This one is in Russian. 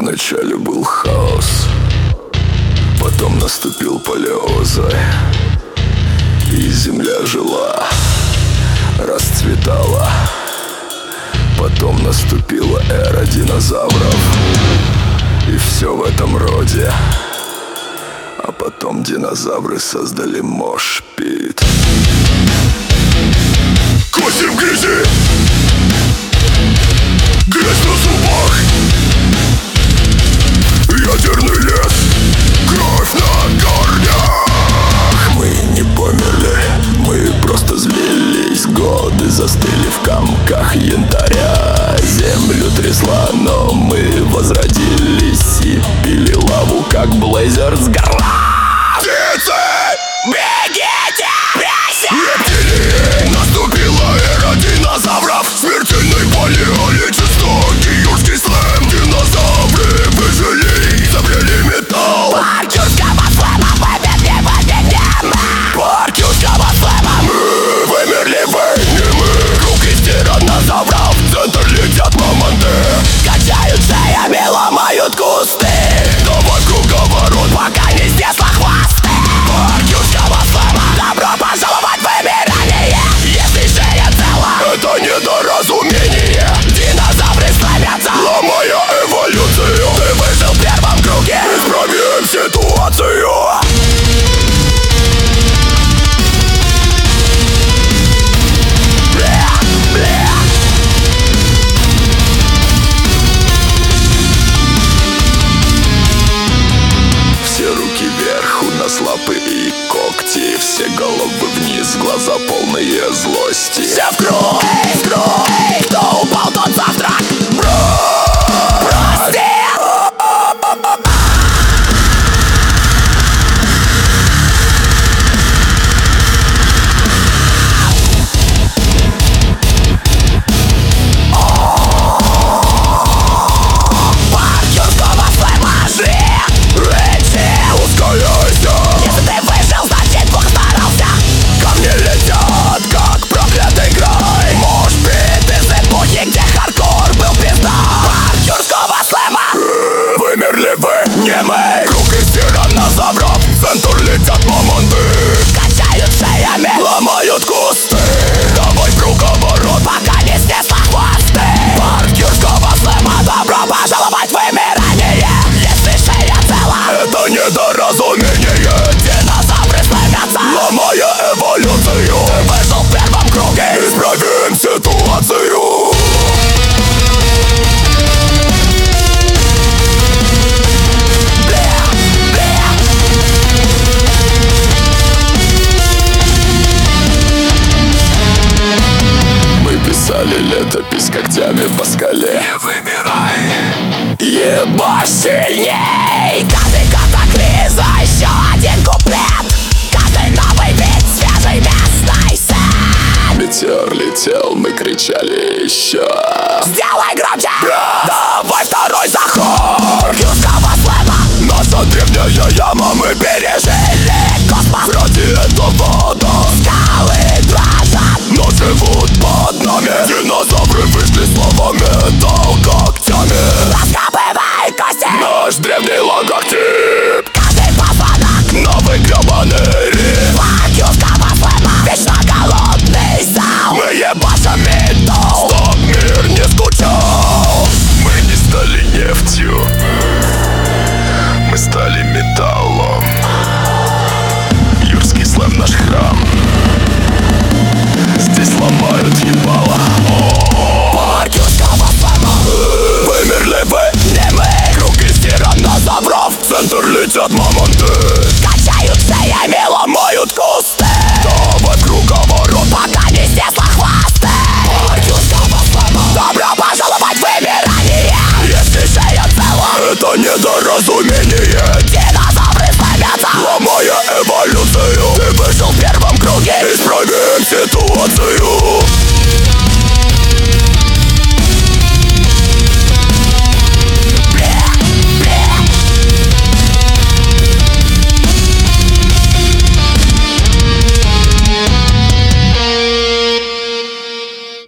Вначале был хаос, потом наступил палеозой, и земля жила, расцветала. Потом наступила эра динозавров, и все в этом роде. А потом динозавры создали мош-пит. Косим грязи, грязь на зубах, ядерный лес, кровь на корнях. Мы не померли, мы просто злились. Годы застыли в комках янтаря. Землю трясла, но мы возродились и пили лаву, как блейзер с горла. Птицы, бегите, бейся! Рептилии, наступила эра динозавров. Смертельной боли, жестокий юрский слэм. Динозавры выжили, изобрели металл. Паркюрского слэма вымерли вы, не мы. Паркюрского слэма мы вымерли вы, не мы. Круг из тираннозавров, в центр летят мамонты. Качают шеями, ломают кусты. Давай круговорот, пока не снесла хвосты. Паркюрского слэма. Добро пожаловать в вымирание. Если шея цела, это недоразумение. динозавры славятся, ломая эволюцию. ты выжил в первом круге. Исправим ситуацию. Все руки вверх, у нас лапы и когти. Все головы вниз, глаза полные злости. Все в круг, кто упал, тот завтрак. Прости. Паркюрского слэма жри, рычи. Ускоряйся, Если ты выжил, значит плохо старался. ко мне летят, как проклятый грай. Мош-пит из эпохи, где хардкор был пизда. Паркюрского слэма Вымерли вы, не мы. Круг из тираннозавров, в центр летят мамонты. качают шеями, Ломают кусты. Давай в круговорот, пока не снесла хвосты. Паркюрского слэма. Добро пожаловать в вымирание. Если шея цела, Это недоразумение. динозавры славятся, Ломая эволюцию. ты выжил в первом круге. Исправим ситуацию. Мы писали летопись когтями по скале. Не вымирай, Ебашь сильней. Каждый катаклизм еще один куплет. Каждый новый вид свежий местный сын. метеор летел, мы кричали еще. Сделай громче. Давай второй заход. Паркюрского слэма. Наша древняя яма, мы Пережили космос. ради этого, да. Скалы дрожат, Но живут под нами. Динозавры вышли слова металл когтями. раскапывай кости. Наш древний логотип, Каждый позвонок. новый гребаный риф. Паркюрского слэма. Вечно голодный зал. Мы ебашим металл, чтоб мир не скучал. Мы не стали нефтью,